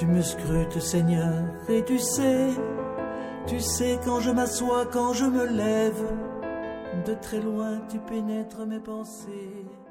me scrutes, Seigneur, et tu sais quand je m'assois, quand je me lève, de très loin tu pénètres mes pensées.